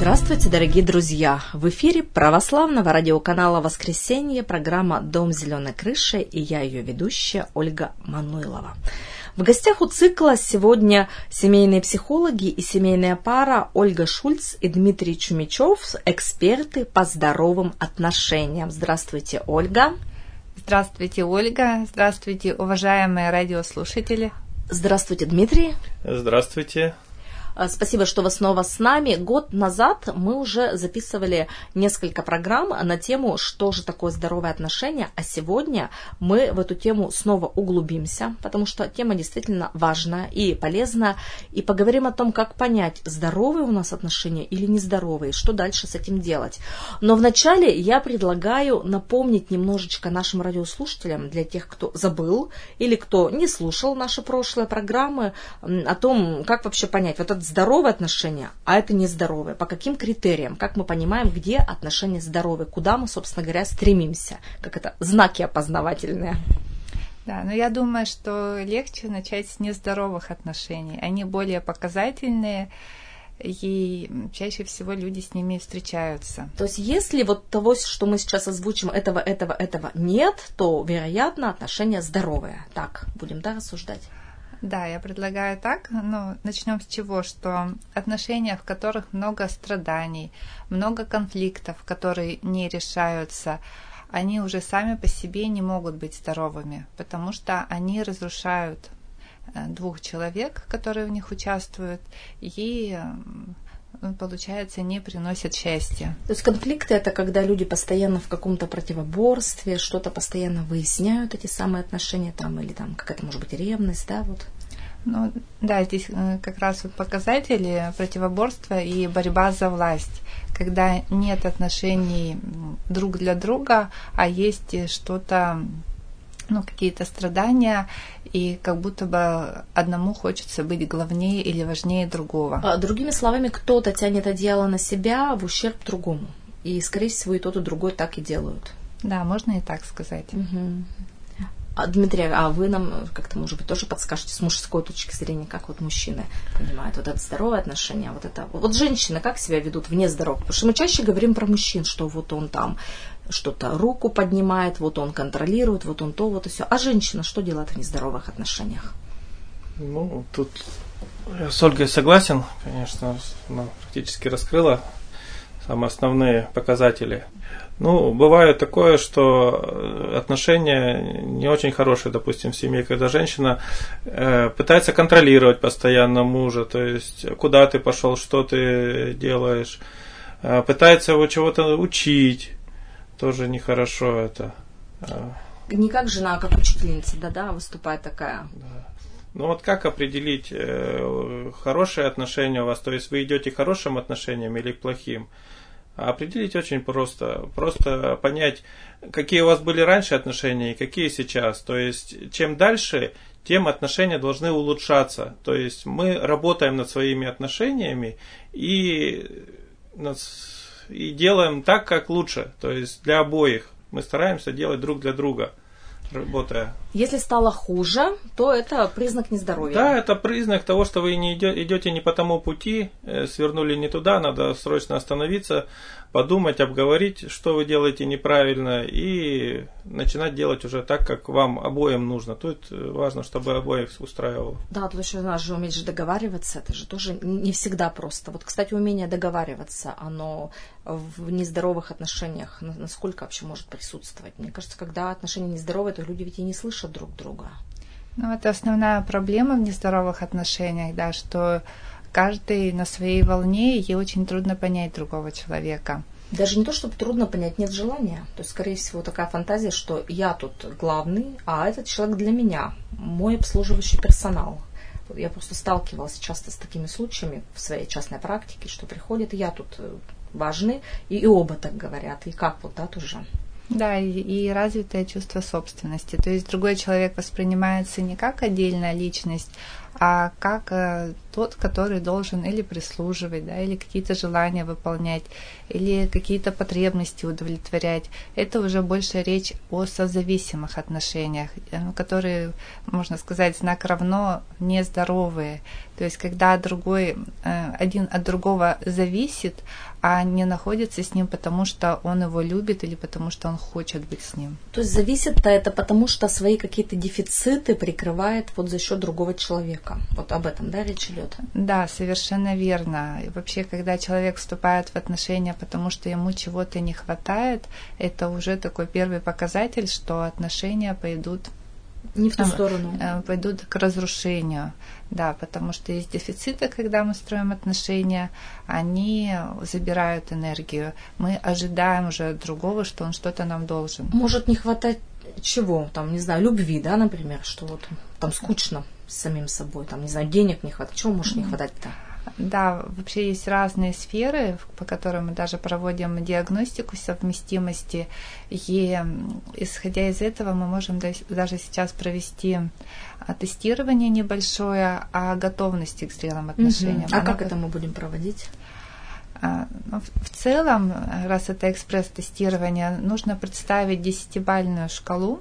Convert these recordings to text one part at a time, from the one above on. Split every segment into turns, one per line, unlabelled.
Здравствуйте, дорогие друзья! В эфире православного радиоканала «Воскресенье» программа «Дом зеленой крыши» и я, ее ведущая, Ольга Мануйлова. В гостях у цикла сегодня семейные психологи и семейная пара Ольга Шульц и Дмитрий Чумичев, эксперты по здоровым отношениям. Здравствуйте, Ольга.
Здравствуйте, Ольга. Здравствуйте, уважаемые радиослушатели.
Здравствуйте, Дмитрий.
Здравствуйте.
Спасибо, что вы снова с нами. Год назад мы уже записывали несколько программ на тему, что же такое здоровые отношения, а сегодня мы в эту тему снова углубимся, потому что тема действительно важная и полезная, и поговорим о том, как понять, здоровые у нас отношения или нездоровые, что дальше с этим делать. Но вначале я предлагаю напомнить немножечко нашим радиослушателям, для тех, кто забыл или кто не слушал наши прошлые программы, о том, как вообще понять, вот это здоровые отношения, а это нездоровые. По каким критериям? Как мы понимаем, где отношения здоровые? Куда мы, собственно говоря, стремимся? Как это? Знаки опознавательные.
Да, но я думаю, что легче начать с нездоровых отношений. Они более показательные, и чаще всего люди с ними встречаются.
То есть, если вот того, что мы сейчас озвучим, этого нет, то, вероятно, отношения здоровые. Так, будем, рассуждать?
Да, я предлагаю так. Начнем с чего, что отношения, в которых много страданий, много конфликтов, которые не решаются, они уже сами по себе не могут быть здоровыми, потому что они разрушают двух человек, которые в них участвуют, и, получается, не приносят счастья.
То есть конфликты — это когда люди постоянно в каком-то противоборстве, что-то постоянно выясняют, эти самые отношения, или какая-то, может быть, ревность, да, вот.
Здесь как раз показатели противоборства и борьба за власть, когда нет отношений друг для друга, а есть что-то, какие-то страдания, и как будто бы одному хочется быть главнее или важнее другого.
Другими словами, кто-то тянет одеяло на себя в ущерб другому, и, скорее всего, и тот, и другой так и делают.
Да, можно и так сказать.
Угу. Дмитрий, а вы нам как-то, может быть, тоже подскажете с мужской точки зрения, как вот мужчины понимают вот это здоровое отношение, вот женщины как себя ведут вне здоровых? Потому что мы чаще говорим про мужчин, что вот он там что-то руку поднимает, вот он контролирует, вот он то, вот и все. А женщина что делает в нездоровых отношениях?
Тут я с Ольгой согласен, конечно, она практически раскрыла самые основные показатели. Бывает такое, что отношения не очень хорошие, допустим, в семье, когда женщина пытается контролировать постоянно мужа, то есть куда ты пошел, что ты делаешь, пытается его чего-то учить, тоже нехорошо это.
Не как жена, а как учительница, выступает такая.
Да. Как определить хорошие отношения у вас, то есть вы идете к хорошим отношениям или к плохим? Определить очень просто. Просто понять, какие у вас были раньше отношения и какие сейчас. То есть, чем дальше, тем отношения должны улучшаться. То есть, мы работаем над своими отношениями и делаем так, как лучше. То есть, для обоих. Мы стараемся делать друг для друга, работая.
Если стало хуже, то это признак нездоровья.
Да, это признак того, что вы идете не по тому пути, свернули не туда, надо срочно остановиться, подумать, обговорить, что вы делаете неправильно, и начинать делать уже так, как вам обоим нужно. Тут важно, чтобы обоих устраивало.
Да, тут еще надо же уметь договариваться, это же тоже не всегда просто. Вот, кстати, умение договариваться, оно в нездоровых отношениях насколько вообще может присутствовать? Мне кажется, когда отношения нездоровые, то люди ведь и не слышат друг друга.
Это основная проблема в нездоровых отношениях, что каждый на своей волне, и очень трудно понять другого человека.
Даже не то, чтобы трудно понять, нет желания. То есть, скорее всего, такая фантазия, что я тут главный, а этот человек для меня, мой обслуживающий персонал. Я просто сталкивалась часто с такими случаями в своей частной практике, что приходит, и я тут важный, и оба так говорят. И как тоже?
Да, и развитое чувство собственности. То есть другой человек воспринимается не как отдельная личность, а как тот, который должен или прислуживать, да, или какие-то желания выполнять, или какие-то потребности удовлетворять. Это уже больше речь о созависимых отношениях, которые, можно сказать, знак равно нездоровые. То есть, когда другой один от другого зависит, а не находится с ним, потому что он его любит или потому что он хочет быть с ним.
То есть зависит-то это потому, что свои какие-то дефициты прикрывает вот за счет другого человека. Вот об этом, да, речь идет?
Да, совершенно верно. И вообще, когда человек вступает в отношения, потому что ему чего-то не хватает, это уже такой первый показатель, что отношения пойдут
не в ту сторону.
Пойдут к разрушению. Да, потому что есть дефициты, когда мы строим отношения, они забирают энергию. Мы ожидаем уже от другого, что он что-то нам должен.
Может не хватать чего? Там, не знаю, любви, да, например, что вот там скучно с самим собой, там, не знаю, денег не хватает. Чего может не хватать-то?
Да, вообще есть разные сферы, по которым мы даже проводим диагностику совместимости, и исходя из этого мы можем даже сейчас провести тестирование небольшое о готовности к зрелым отношениям.
А как это мы будем проводить?
В целом, раз это экспресс-тестирование, нужно представить 10-бальную шкалу,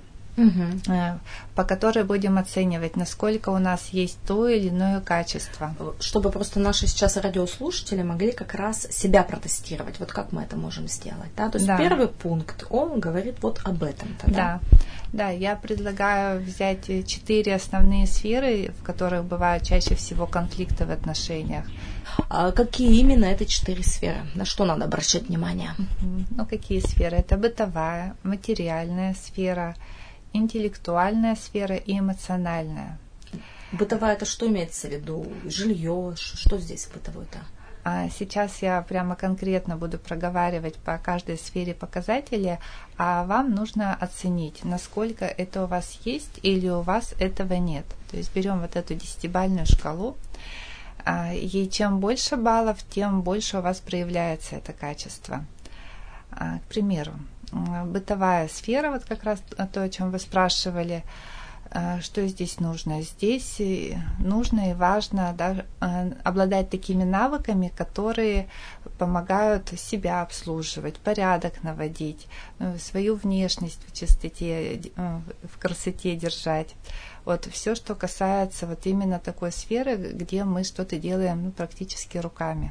по которой будем оценивать, насколько у нас есть то или иное качество.
Чтобы просто наши сейчас радиослушатели могли как раз себя протестировать. Вот как мы это можем сделать? Да? То есть первый пункт, он говорит вот об этом.
Да, я предлагаю взять 4 основные сферы, в которых бывают чаще всего конфликты в отношениях.
А какие именно это 4 сферы? На что надо обращать внимание?
Ну, какие сферы? Это бытовая, материальная сфера, интеллектуальная сфера и эмоциональная.
Бытовая, это что имеется в виду? Жилье? Что здесь бытовое-то?
Сейчас я прямо конкретно буду проговаривать по каждой сфере показатели, а вам нужно оценить, насколько это у вас есть или у вас этого нет. То есть берем вот эту 10-бальную шкалу, и чем больше баллов, тем больше у вас проявляется это качество. К примеру, бытовая сфера, вот как раз то, о чем вы спрашивали, что здесь нужно? Здесь нужно и важно обладать такими навыками, которые помогают себя обслуживать, порядок наводить, свою внешность в чистоте, в красоте держать. Вот все, что касается вот именно такой сферы, где мы что-то делаем практически руками.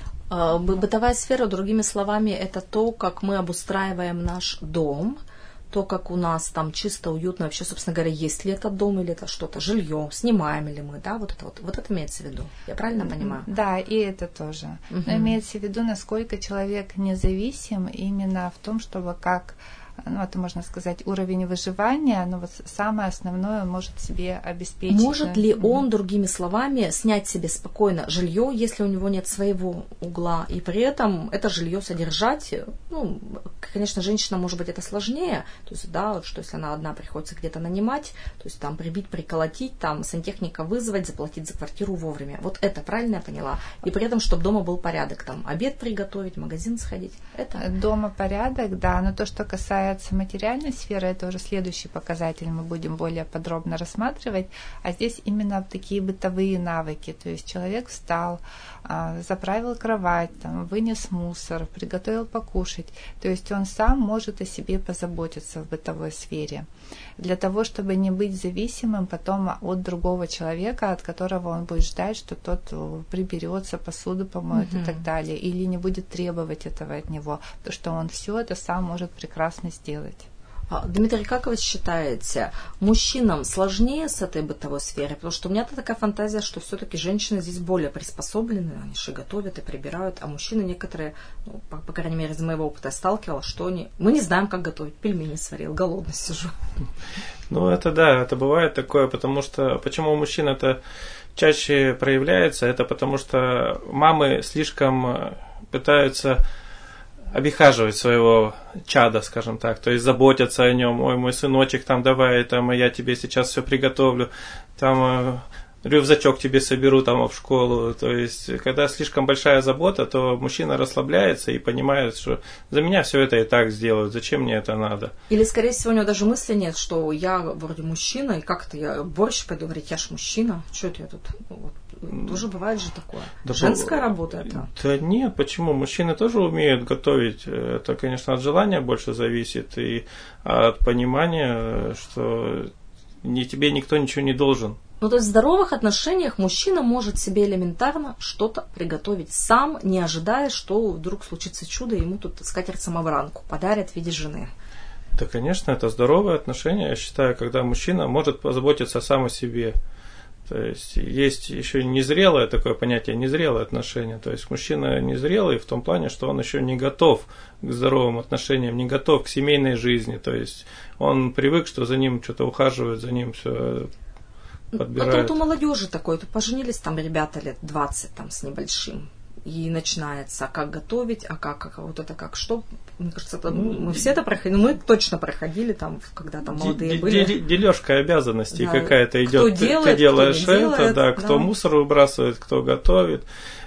Бытовая сфера, другими словами, это то, как мы обустраиваем наш дом, то, как у нас там чисто, уютно, вообще, собственно говоря, есть ли это дом или это что-то, жилье, снимаем ли мы, да, вот это имеется в виду. Я правильно понимаю?
Да, и это тоже. Но имеется в виду, насколько человек независим именно в том, чтобы как, это можно сказать, уровень выживания, но вот самое основное может себе обеспечить.
Может ли он, другими словами, снять себе спокойно жилье, если у него нет своего угла, и при этом это жилье содержать? Конечно, женщина, может быть, это сложнее, то есть, да, что если она одна, приходится где-то нанимать, то есть там прибить, приколотить, там сантехника вызвать, заплатить за квартиру вовремя. Вот это правильно я поняла? И при этом, чтобы дома был порядок, там обед приготовить, в магазин сходить. Это
дома порядок, да, но то, что касается материальной сферы, это уже следующий показатель, мы будем более подробно рассматривать, а здесь именно такие бытовые навыки, то есть человек встал, заправил кровать, вынес мусор, приготовил покушать, то есть он сам может о себе позаботиться в бытовой сфере, для того, чтобы не быть зависимым потом от другого человека, от которого он будет ждать, что тот приберется, посуду помоет и так далее, или не будет требовать этого от него, потому что он все это сам может прекрасно сделать.
Дмитрий, как вы считаете, мужчинам сложнее с этой бытовой сферой? Потому что у меня-то такая фантазия, что все-таки женщины здесь более приспособлены, они же готовят и прибирают, а мужчины некоторые, по крайней мере, из моего опыта я сталкивалась, что мы не знаем, как готовить, пельмени сварил, голодно сижу.
Это да, это бывает такое, потому что, почему у мужчин это чаще проявляется, это потому что мамы слишком пытаются обихаживать своего чада, скажем так, то есть заботятся о нем. Ой, мой сыночек, давай, я тебе сейчас все приготовлю, рюкзачок тебе соберу там в школу. То есть, когда слишком большая забота, то мужчина расслабляется и понимает, что за меня все это и так сделают, зачем мне это надо.
Или, скорее всего, у него даже мысли нет, что я вроде мужчина, и как-то я борщ пойду говорить, я ж мужчина, что это я тут... Вот. Тоже бывает же такое. Да, женская работа это.
Да нет, почему? Мужчины тоже умеют готовить. Это, конечно, от желания больше зависит и от понимания, что тебе никто ничего не должен.
Ну, то есть в здоровых отношениях мужчина может себе элементарно что-то приготовить сам, не ожидая, что вдруг случится чудо, и ему тут скатерть-самобранку подарят в виде жены.
Да, конечно, это здоровые отношения, я считаю, когда мужчина может позаботиться сам о себе. То есть еще незрелое такое понятие, незрелые отношения. То есть мужчина незрелый в том плане, что он еще не готов к здоровым отношениям, не готов к семейной жизни. То есть он привык, что за ним что-то ухаживают, за ним все подбирают.
А тут у молодежи такое, тут поженились там ребята лет 20 там, с небольшим. И начинается, как готовить, как вот это как что. Мне кажется, это, мы все это проходили, мы точно проходили там, когда там молодые были.
Дележка обязанностей, да, какая-то идет.
Кто делает,
ты делаешь
кто не
это,
делает,
да, кто мусор выбрасывает, кто готовит.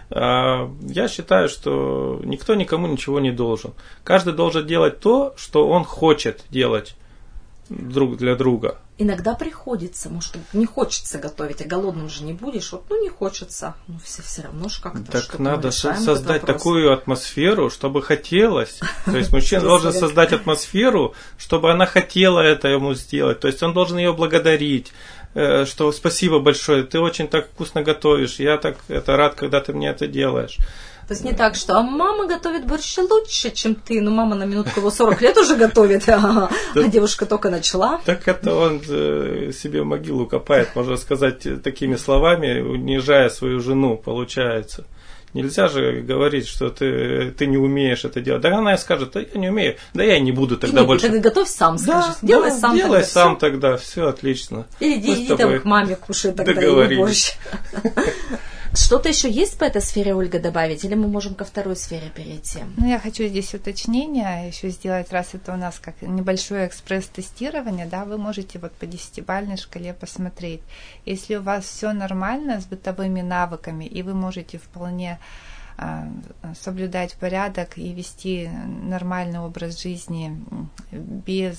Я считаю, что никто никому ничего не должен. Каждый должен делать то, что он хочет делать друг для друга.
Иногда приходится, может, не хочется готовить, а голодным же не будешь, вот, не хочется, все равно же как-то.
Так надо создать такую атмосферу, чтобы хотелось. То есть мужчина должен создать атмосферу, чтобы она хотела это ему сделать. То есть он должен ее благодарить, что спасибо большое, ты очень так вкусно готовишь, я так рад, когда ты мне это делаешь.
То есть не так, что мама готовит борщ лучше, чем ты. Ну, мама на минутку его 40 лет уже готовит, а девушка только начала.
Так это он себе могилу копает, можно сказать, такими словами, унижая свою жену, получается. Нельзя же говорить, что ты не умеешь это делать. Да она скажет, да я не умею, да я и не буду тогда больше.
Ты готовь сам, скажи. Делай сам тогда.
Делай сам тогда, все отлично.
Иди там к маме кушай тогда и борщ. Что-то еще есть по этой сфере, Ольга, добавить? Или мы можем ко второй сфере перейти?
Я хочу здесь уточнение еще сделать, раз это у нас как небольшое экспресс-тестирование, да, вы можете вот по 10-бальной шкале посмотреть. Если у вас все нормально с бытовыми навыками, и вы можете вполне соблюдать порядок и вести нормальный образ жизни без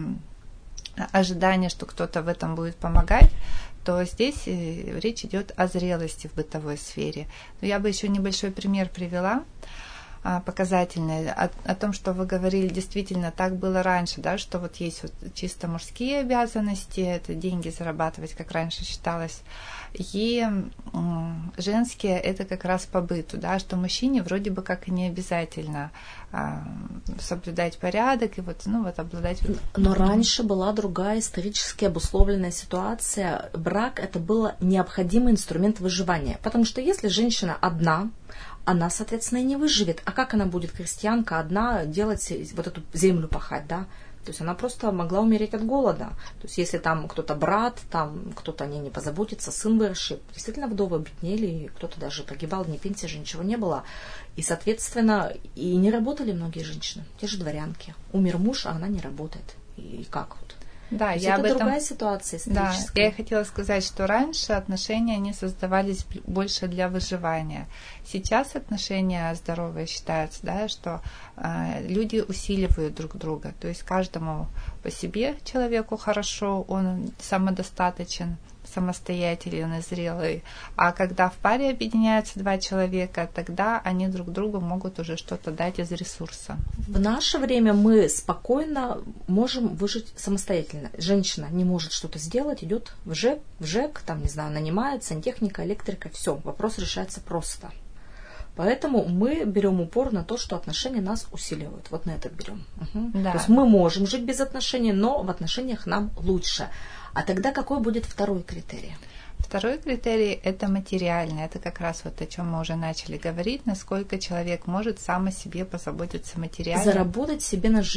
ожидания, что кто-то в этом будет помогать, то здесь речь идет о зрелости в бытовой сфере. Но я бы еще небольшой пример привела, показательный, о том, что вы говорили, действительно, так было раньше, да, что вот есть вот чисто мужские обязанности, это деньги зарабатывать, как раньше считалось, и женские это как раз по быту, да, что мужчине вроде бы как и не обязательно соблюдать порядок и вот обладать.
Но раньше была другая исторически обусловленная ситуация. Брак это был необходимый инструмент выживания, потому что если женщина одна, она, соответственно, и не выживет. А как она будет, крестьянка, одна, делать вот эту землю пахать, да? То есть она просто могла умереть от голода. То есть если там кто-то брат, там кто-то о ней не позаботится, сын выросший, действительно вдовы беднели, и кто-то даже погибал, ни пенсии же ничего не было. И, соответственно, и не работали многие женщины, те же дворянки. Умер муж, а она не работает. И как вот?
Да,
я об этом... другая ситуация историческая.
Да, я хотела сказать, что раньше отношения они создавались больше для выживания. Сейчас отношения здоровые считаются, да, что люди усиливают друг друга. То есть каждому по себе человеку хорошо, он самодостаточен, самостоятелен и зрелый. А когда в паре объединяются два человека, тогда они друг другу могут уже что-то дать из ресурса.
В наше время мы спокойно можем выжить самостоятельно. Женщина не может что-то сделать, идет в ЖЭК, там, не знаю, нанимает сантехника, электрика, все, вопрос решается просто. Поэтому мы берем упор на то, что отношения нас усиливают. Вот на это берем. Угу. Да. То есть мы можем жить без отношений, но в отношениях нам лучше. А тогда какой будет второй критерий?
Второй критерий – это материальный. Это как раз вот о чем мы уже начали говорить, насколько человек может сам о себе позаботиться материально.
Заработать себе на жизнь.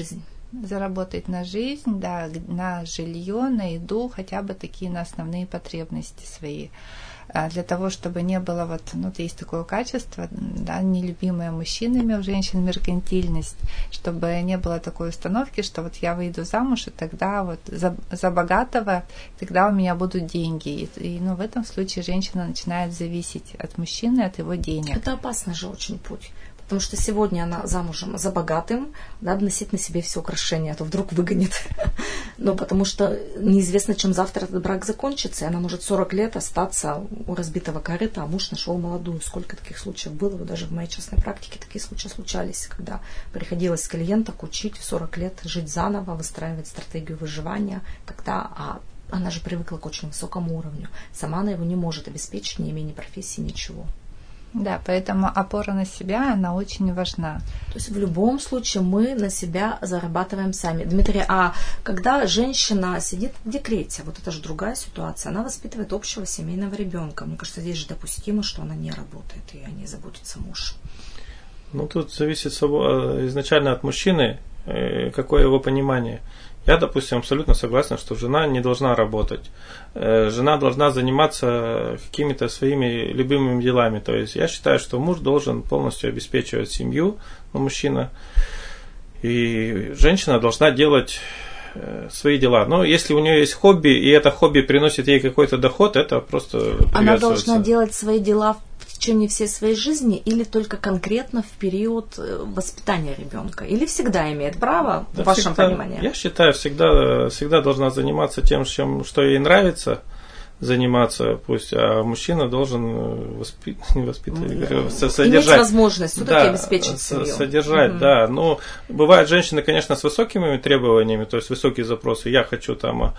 заработать на жизнь, да, на жилье, на еду, хотя бы такие на основные потребности свои. Для того, чтобы не было вот, есть такое качество, да, нелюбимое мужчинами у женщин меркантильность, чтобы не было такой установки, что вот я выйду замуж, и тогда вот за богатого, тогда у меня будут деньги. И в этом случае женщина начинает зависеть от мужчины, от его денег.
Это опасный же очень путь. Потому что сегодня она замужем за богатым, надо носить на себе все украшения, а то вдруг выгонит. Но потому что неизвестно, чем завтра этот брак закончится, и она может 40 лет остаться у разбитого корыта, а муж нашел молодую. Сколько таких случаев было, вот даже в моей частной практике такие случаи случались, когда приходилось клиенток учить в 40 лет жить заново, выстраивать стратегию выживания, когда она же привыкла к очень высокому уровню. Сама она его не может обеспечить, не имея ни профессии, ничего.
Да, поэтому опора на себя, она очень важна.
То есть в любом случае мы на себя зарабатываем сами. Дмитрий, а когда женщина сидит в декрете, вот это же другая ситуация, она воспитывает общего семейного ребенка. Мне кажется, здесь же допустимо, что она не работает и о ней заботится муж.
Тут зависит изначально от мужчины, какое его понимание. Я, допустим, абсолютно согласен, что жена не должна работать. Жена должна заниматься какими-то своими любимыми делами. То есть я считаю, что муж должен полностью обеспечивать семью, мужчина, и женщина должна делать свои дела. Но если у нее есть хобби, и это хобби приносит ей какой-то доход, это просто приветствуется.
Она должна делать свои дела в течение всей своей жизни или только конкретно в период воспитания ребенка? Или всегда имеет право, в вашем понимании?
Я считаю, всегда должна заниматься тем, что ей нравится заниматься, пусть, а мужчина должен содержать.
Иметь возможность все-таки обеспечить семью.
Содержать, да. Но бывают женщины, конечно, с высокими требованиями, то есть высокие запросы. Я хочу там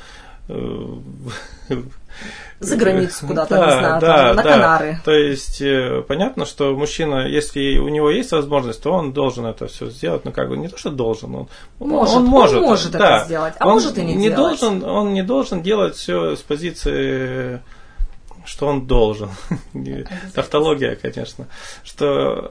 за границу куда-то, не знаю, на Канары.
То есть понятно, что мужчина, если у него есть возможность, то он должен это все сделать. Не то, что должен, он может
это сделать, а может и не делать.
Он не должен делать все с позиции, что он должен. Тавтология, конечно. Что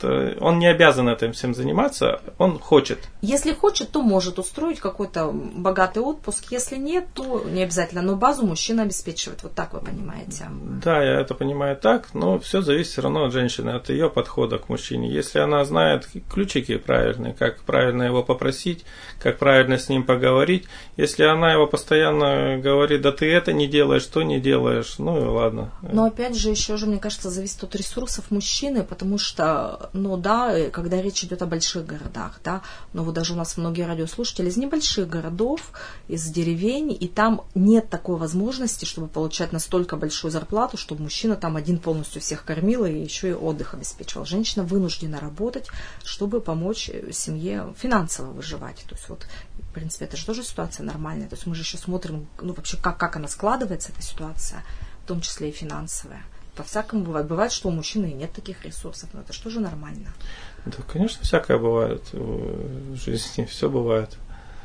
он не обязан этим всем заниматься, он хочет.
Если хочет, то может устроить какой-то богатый отпуск. Если нет, то не обязательно. Но базу мужчина обеспечивает. Вот так вы понимаете.
Да, я это понимаю так, но все зависит все равно от женщины, от ее подхода к мужчине. Если она знает ключики правильные, как правильно его попросить, как правильно с ним поговорить. Если она его постоянно говорит, да ты это не делаешь, то не делаешь, и ладно.
Но опять же, еще же, мне кажется, зависит от ресурсов мужчины, потому что, когда речь идет о больших городах, да, но вот даже у нас многие радиослушатели из небольших городов, из деревень, и там нет такой возможности, чтобы получать настолько большую зарплату, чтобы мужчина там один полностью всех кормил и еще и отдых обеспечивал. Женщина вынуждена работать, чтобы помочь семье финансово выживать. То есть в принципе, это же тоже ситуация нормальная. То есть мы же еще смотрим, вообще, как она складывается, эта ситуация, в том числе и финансовая. По-всякому бывает. Бывает, что у мужчины и нет таких ресурсов, но это же тоже нормально.
Да, конечно, всякое бывает в жизни, все бывает.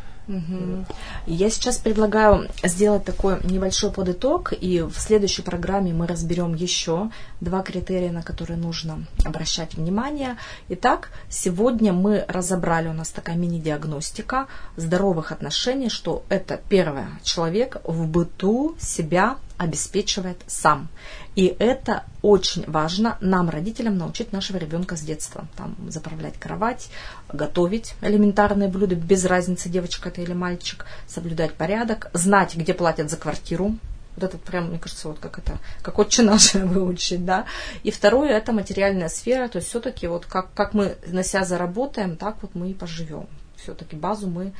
Угу. Я сейчас предлагаю сделать такой небольшой подыток, и в следующей программе мы разберем еще 2 критерия, на которые нужно обращать внимание. Итак, сегодня мы разобрали, у нас такая мини-диагностика здоровых отношений, что это первое, человек в быту себя обеспечивает сам. И это очень важно нам, родителям, научить нашего ребенка с детства. Там заправлять кровать, готовить элементарные блюда, без разницы, девочка это или мальчик, соблюдать порядок, знать, где платят за квартиру. Вот это прям, мне кажется, как отче наш выучить, да. И второе, это материальная сфера, то есть все-таки как мы на себя заработаем, так мы и поживем. Все-таки базу мы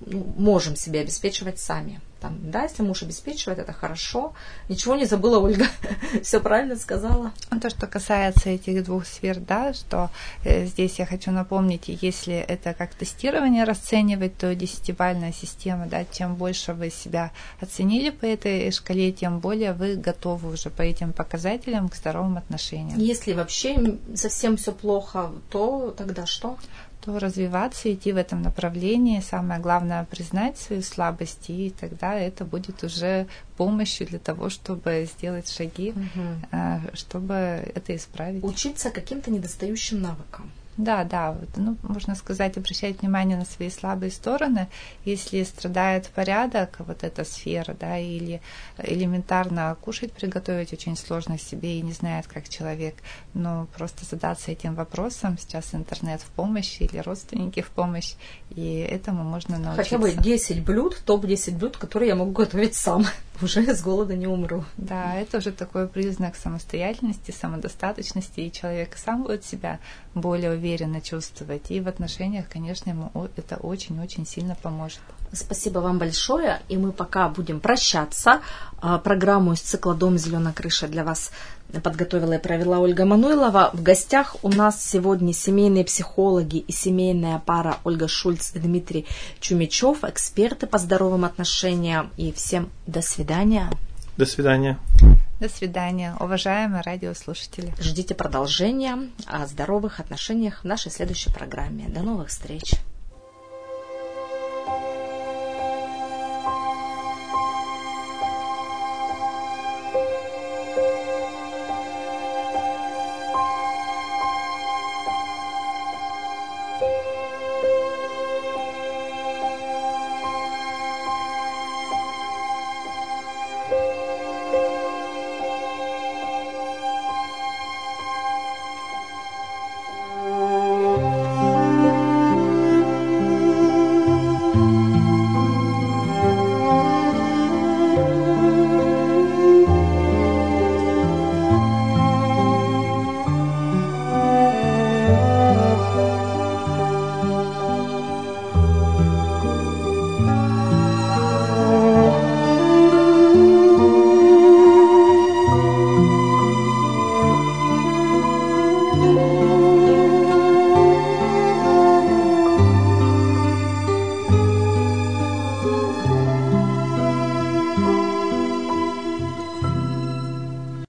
можем себе обеспечивать сами. Если муж обеспечивает, это хорошо. Ничего не забыла, Ольга. Все правильно сказала.
То, что касается этих 2 сфер, да, что здесь я хочу напомнить, если это как тестирование расценивать, то 10-бальная система, да, чем больше вы себя оценили по этой шкале, тем более вы готовы уже по этим показателям к здоровым отношениям.
Если вообще совсем все плохо, то тогда что?
То развиваться, идти в этом направлении. Самое главное признать свои слабости, и тогда это будет уже помощью для того, чтобы сделать шаги, чтобы это исправить.
Учиться каким-то недостающим навыкам.
Да, можно сказать, обращать внимание на свои слабые стороны. Если страдает порядок, вот эта сфера, да, или элементарно кушать приготовить очень сложно себе и не знает, как человек, но просто задаться этим вопросом. Сейчас интернет в помощь или родственники в помощь, и этому можно научиться.
Хотя бы 10 блюд, топ-10 блюд, которые я могу готовить сам. Уже с голода не умру.
Да, это уже такой признак самостоятельности, самодостаточности, и человек сам будет себя более уверенно чувствовать. И в отношениях, конечно, ему это очень-очень сильно поможет.
Спасибо вам большое, и мы пока будем прощаться. Программу из цикла «Дом зеленая крыша» для вас подготовила и провела Ольга Мануйлова. В гостях у нас сегодня семейные психологи и семейная пара Ольга Шульц и Дмитрий Чумичев, эксперты по здоровым отношениям. И всем до свидания.
До свидания.
До свидания, уважаемые радиослушатели.
Ждите продолжения о здоровых отношениях в нашей следующей программе. До новых встреч.